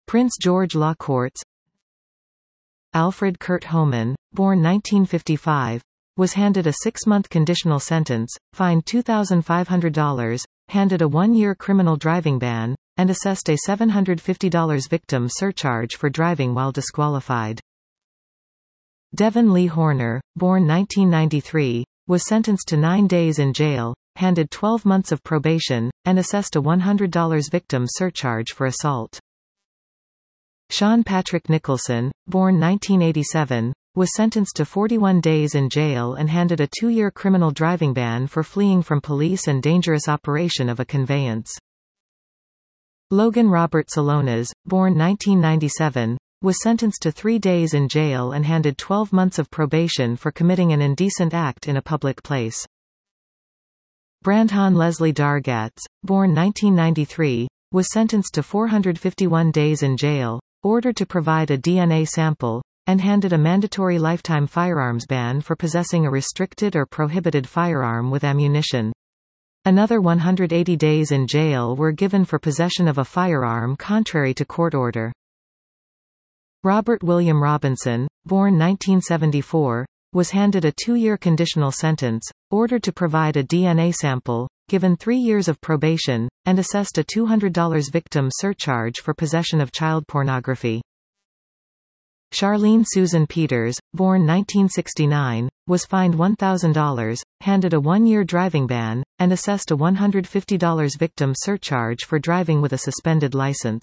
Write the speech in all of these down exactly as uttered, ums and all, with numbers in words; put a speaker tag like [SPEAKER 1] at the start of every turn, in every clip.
[SPEAKER 1] Prince George Law Courts. Alfred Kurt Hohmann, born nineteen fifty-five, was handed a six-month conditional sentence, fined two thousand five hundred dollars, handed a one-year criminal driving ban, and assessed a seven hundred fifty dollars victim surcharge for driving while disqualified. Devin Lee Horner, born nineteen ninety-three, was sentenced to nine days in jail, handed twelve months of probation, and assessed a one hundred dollars victim surcharge for assault. Sean Patrick Nicholson, born nineteen eighty-seven, was sentenced to forty-one days in jail and handed a two-year criminal driving ban for fleeing from police and dangerous operation of a conveyance. Logan Robert Salonas, born nineteen ninety-seven, was sentenced to three days in jail and handed twelve months of probation for committing an indecent act in a public place. Brandon Leslie Dargatz, born nineteen ninety-three, was sentenced to four hundred fifty-one days in jail, ordered to provide a D N A sample, and handed a mandatory lifetime firearms ban for possessing a restricted or prohibited firearm with ammunition. Another one hundred eighty days in jail were given for possession of a firearm contrary to court order. Robert William Robinson, born nineteen seventy-four, was handed a two-year conditional sentence, ordered to provide a D N A sample, given three years of probation, and assessed a two hundred dollars victim surcharge for possession of child pornography. Charlene Susan Peters, born nineteen sixty-nine, was fined one thousand dollars, handed a one-year driving ban, and assessed a one hundred fifty dollars victim surcharge for driving with a suspended license.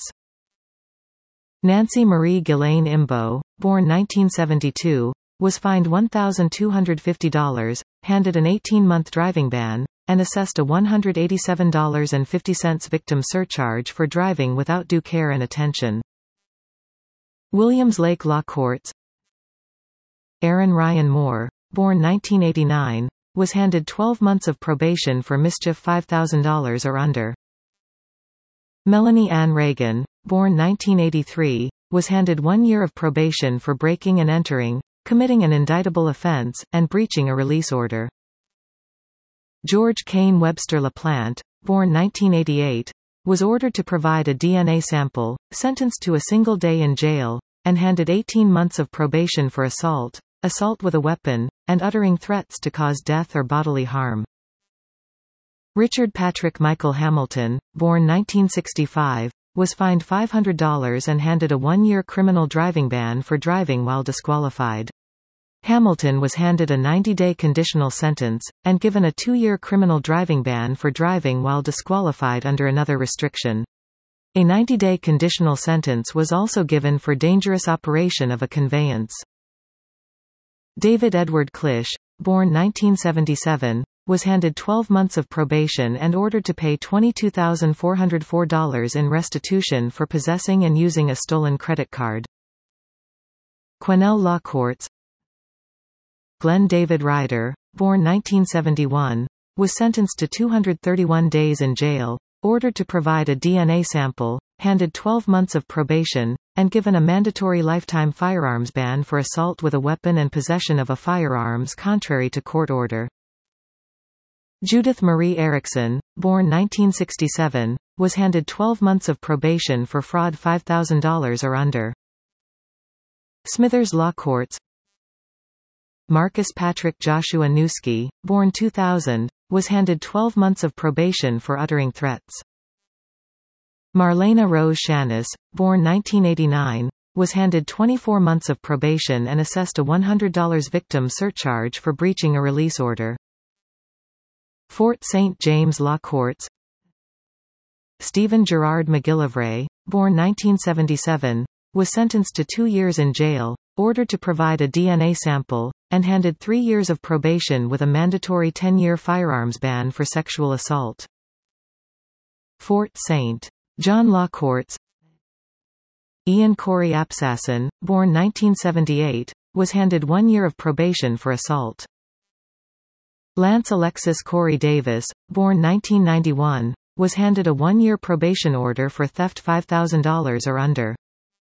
[SPEAKER 1] Nancy Marie Ghislaine Imbo, born nineteen seventy-two, was fined one thousand two hundred fifty dollars, handed an eighteen-month driving ban, and assessed a one hundred eighty-seven dollars and fifty cents victim surcharge for driving without due care and attention. Williams Lake Law Courts. Aaron Ryan Moore, born nineteen eighty-nine, was handed twelve months of probation for mischief five thousand dollars or under. Melanie Ann Reagan, born nineteen eighty-three, was handed one year of probation for breaking and entering, committing an indictable offense, and breaching a release order. George Kane Webster LaPlante, born nineteen eighty-eight, was ordered to provide a D N A sample, sentenced to a single day in jail, and handed eighteen months of probation for assault, assault with a weapon, and uttering threats to cause death or bodily harm. Richard Patrick Michael Hamilton, born nineteen sixty-five, was fined five hundred dollars and handed a one-year criminal driving ban for driving while disqualified. Hamilton was handed a ninety-day conditional sentence, and given a two-year criminal driving ban for driving while disqualified under another restriction. A ninety-day conditional sentence was also given for dangerous operation of a conveyance. David Edward Klisch, born nineteen seventy-seven, was handed twelve months of probation and ordered to pay twenty-two thousand four hundred four dollars in restitution for possessing and using a stolen credit card. Quesnel Law Courts. Glenn David Ryder, born nineteen seventy-one, was sentenced to two hundred thirty-one days in jail, ordered to provide a D N A sample, handed twelve months of probation, and given a mandatory lifetime firearms ban for assault with a weapon and possession of a firearms contrary to court order. Judith Marie Erickson, born nineteen sixty-seven, was handed twelve months of probation for fraud five thousand dollars or under. Smithers Law Courts. Marcus Patrick Joshua Newski, born two thousand, was handed twelve months of probation for uttering threats. Marlena Rose Shanis, born nineteen eighty-nine, was handed twenty-four months of probation and assessed a one hundred dollars victim surcharge for breaching a release order. Fort Saint James Law Courts. Stephen Gerard McGillivray, born nineteen seventy-seven, was sentenced to two years in jail, ordered to provide a D N A sample, and handed three years of probation with a mandatory ten-year firearms ban for sexual assault. Fort Saint John Law Courts. Ian Corey Apsasson, born nineteen seventy-eight, was handed one year of probation for assault. Lance Alexis Corey Davis, born nineteen ninety-one, was handed a one-year probation order for theft five thousand dollars or under.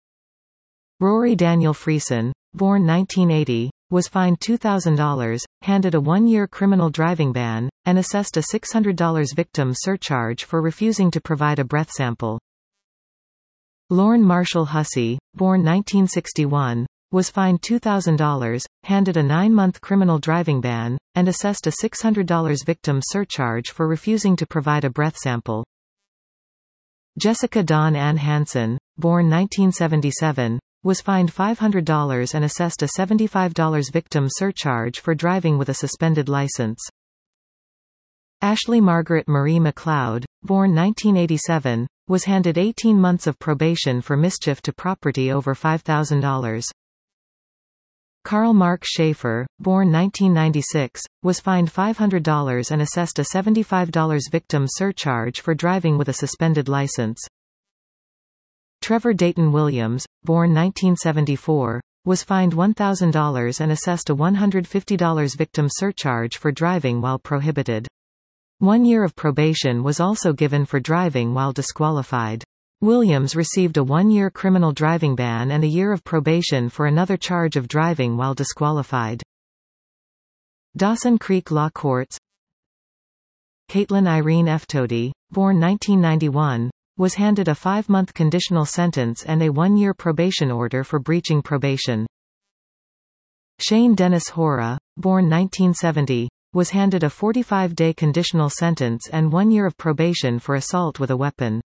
[SPEAKER 1] Rory Daniel Freeson, born nineteen eighty, was fined two thousand dollars, handed a one-year criminal driving ban, and assessed a six hundred dollars victim surcharge for refusing to provide a breath sample. Lorne Marshall Hussey, born nineteen sixty-one, was fined two thousand dollars, handed a nine-month criminal driving ban, and assessed a six hundred dollar victim surcharge for refusing to provide a breath sample. Jessica Dawn Ann Hansen, born nineteen seventy-seven, was fined five hundred dollars and assessed a seventy-five dollar victim surcharge for driving with a suspended license. Ashley Margaret Marie McLeod, born nineteen eighty-seven, was handed eighteen months of probation for mischief to property over five thousand dollars. Carl Mark Schaefer, born nineteen ninety-six, was fined five hundred dollars and assessed a seventy-five dollar victim surcharge for driving with a suspended license. Trevor Dayton Williams, born nineteen seventy-four, was fined one thousand dollars and assessed a one hundred fifty dollar victim surcharge for driving while prohibited. One year of probation was also given for driving while disqualified. Williams received a one-year criminal driving ban and a year of probation for another charge of driving while disqualified. Dawson Creek Law Courts. Caitlin Irene Eftody, born nineteen ninety-one, was handed a five-month conditional sentence and a one-year probation order for breaching probation. Shane Dennis Hora, born nineteen seventy, was handed a forty-five day conditional sentence and one year of probation for assault with a weapon.